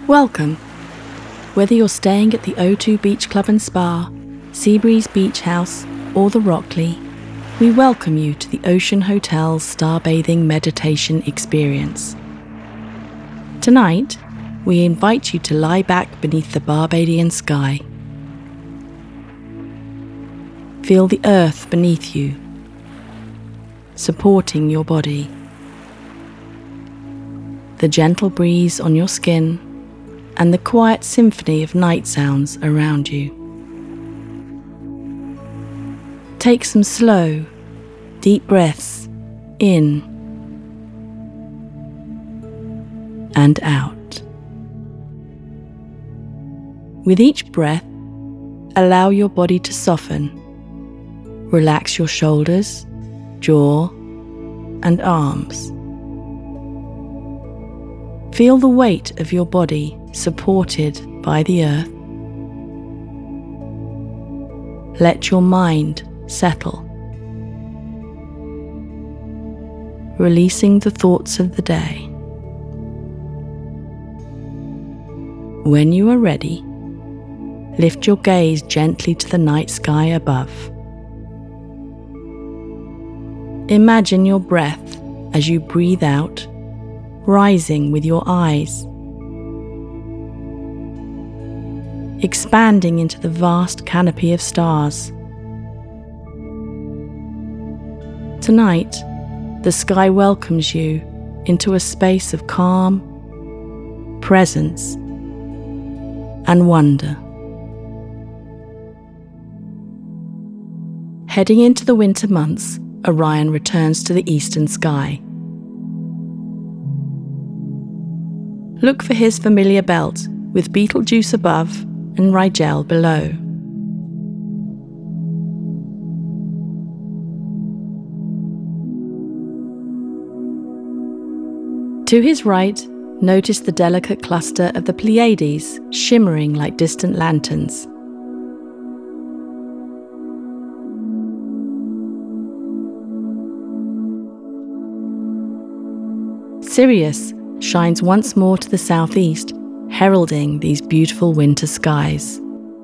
Welcome. Whether you're staying at the O2 Beach Club and Spa, Seabreeze Beach House, or the Rockley, we welcome you to the Ocean Hotel's Starbathing Meditation Experience. Tonight, we invite you to lie back beneath the Barbadian sky. Feel the earth beneath you, supporting your body. The gentle breeze on your skin and the quiet symphony of night sounds around you. Take some slow, deep breaths in and out. With each breath, allow your body to soften. Relax your shoulders, jaw, and arms. Feel the weight of your body supported by the earth. Let your mind settle, releasing the thoughts of the day. When you are ready, lift your gaze gently to the night sky above. Imagine your breath as you breathe out, rising with your eyes, expanding into the vast canopy of stars. Tonight, the sky welcomes you into a space of calm, presence, and wonder. Heading into the winter months, Orion returns to the eastern sky. Look for his familiar belt with Betelgeuse above and Rigel below. To his right, notice the delicate cluster of the Pleiades shimmering like distant lanterns. Sirius shines once more to the southeast, heralding these beautiful winter skies.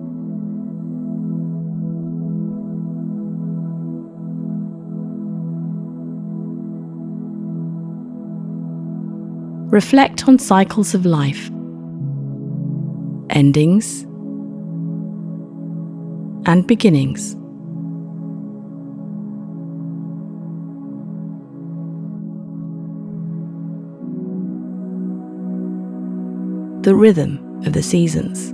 Reflect on cycles of life, endings, and beginnings. The rhythm of the seasons.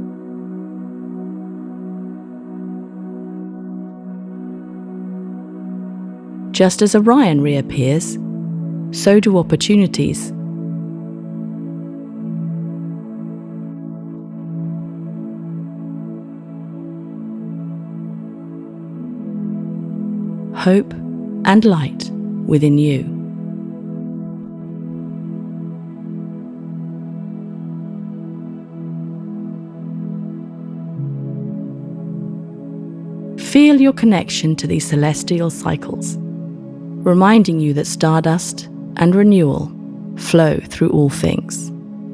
Just as Orion reappears, so do opportunities. Hope and light within you. Feel your connection to these celestial cycles, reminding you that stardust and renewal flow through all things.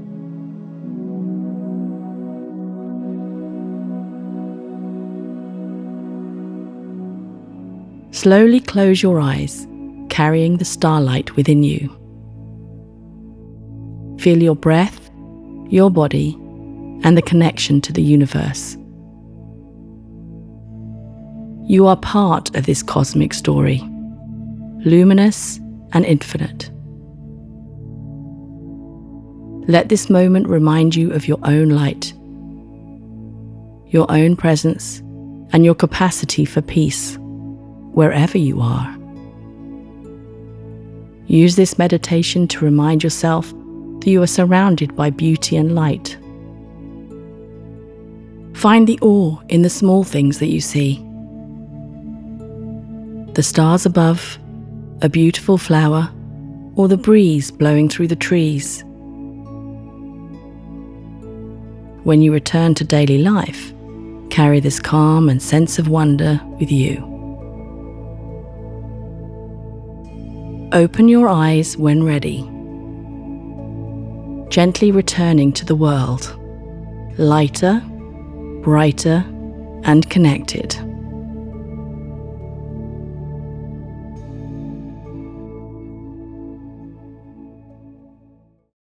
Slowly close your eyes, carrying the starlight within you. Feel your breath, your body, and the connection to the universe. You are part of this cosmic story, luminous and infinite. Let this moment remind you of your own light, your own presence, and your capacity for peace, wherever you are. Use this meditation to remind yourself that you are surrounded by beauty and light. Find the awe in the small things that you see. The stars above, a beautiful flower, or the breeze blowing through the trees. When you return to daily life, carry this calm and sense of wonder with you. Open your eyes when ready. gently returning to the world, lighter, brighter, and connected.